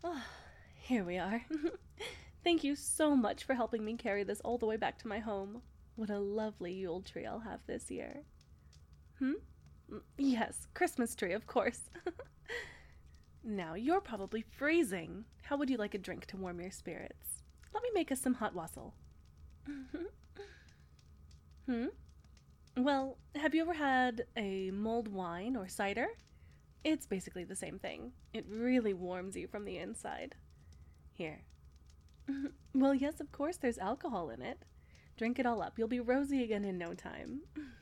Ah, here we are. Thank you so much for helping me carry this all the way back to my home. What a lovely Yule tree I'll have this year. Hmm? Yes, Christmas tree, of course. Now, you're probably freezing. How would you like a drink to warm your spirits? Let me make us some hot wassail. Hmm? Well, have you ever had a mulled wine or cider? It's basically the same thing. It really warms you from the inside. Here. Well, yes, of course, there's alcohol in it. Drink it all up. You'll be rosy again in no time.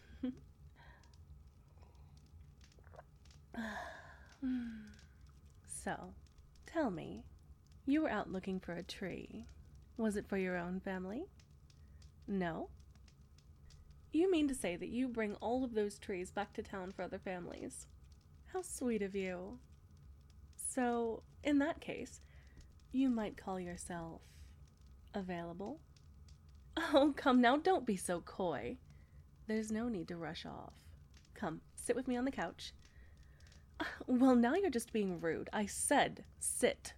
So, tell me, you were out looking for a tree. Was it for your own family? No? You mean to say that you bring all of those trees back to town for other families? How sweet of you. So, in that case, you might call yourself available? Oh, come now, don't be so coy. There's no need to rush off. Come, sit with me on the couch. Well, now you're just being rude. I said sit.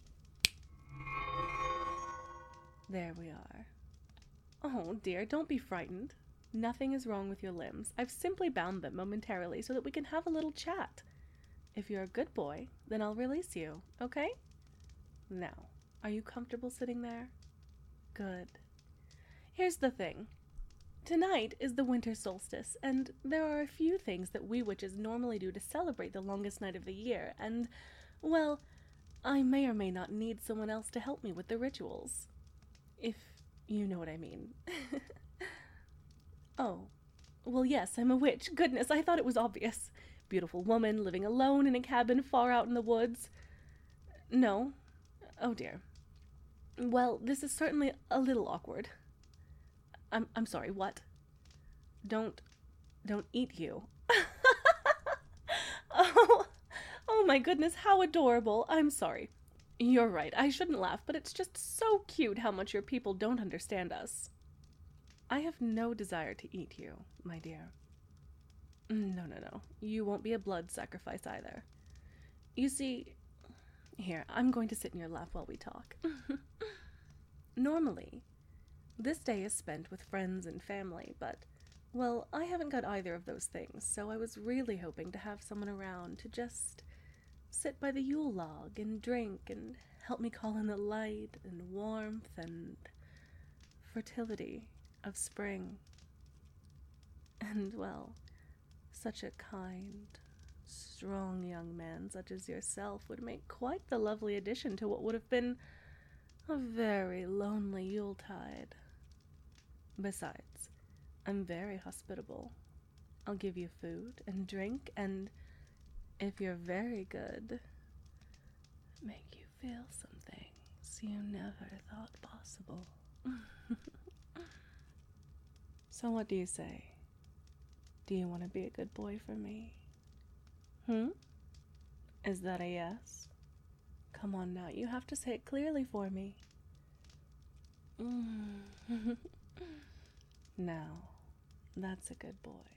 There we are. Oh, dear, don't be frightened. Nothing is wrong with your limbs. I've simply bound them momentarily so that we can have a little chat. If you're a good boy, then I'll release you, okay? Now, are you comfortable sitting there? Good. Here's the thing. Tonight is the winter solstice, and there are a few things that we witches normally do to celebrate the longest night of the year, and, well, I may or may not need someone else to help me with the rituals. If you know what I mean. Oh, well, yes, I'm a witch. Goodness, I thought it was obvious. Beautiful woman living alone in a cabin far out in the woods. No. Oh, dear. Well, this is certainly a little awkward. I'm sorry, what? Don't eat you. Oh, oh my goodness, how adorable. I'm sorry. You're right, I shouldn't laugh, but it's just so cute how much your people don't understand us. I have no desire to eat you, my dear. No. You won't be a blood sacrifice either. You see, here, I'm going to sit in your lap while we talk. Normally, this day is spent with friends and family, but, well, I haven't got either of those things, so I was really hoping to have someone around to just sit by the Yule log and drink and help me call in the light and warmth and fertility of spring. And, well, such a kind, strong young man such as yourself would make quite the lovely addition to what would have been a very lonely Yuletide. Besides, I'm very hospitable. I'll give you food and drink, and if you're very good, make you feel some things you never thought possible. So what do you say? Do you want to be a good boy for me? Is that a yes? Come on now, you have to say it clearly for me. Now, that's a good boy.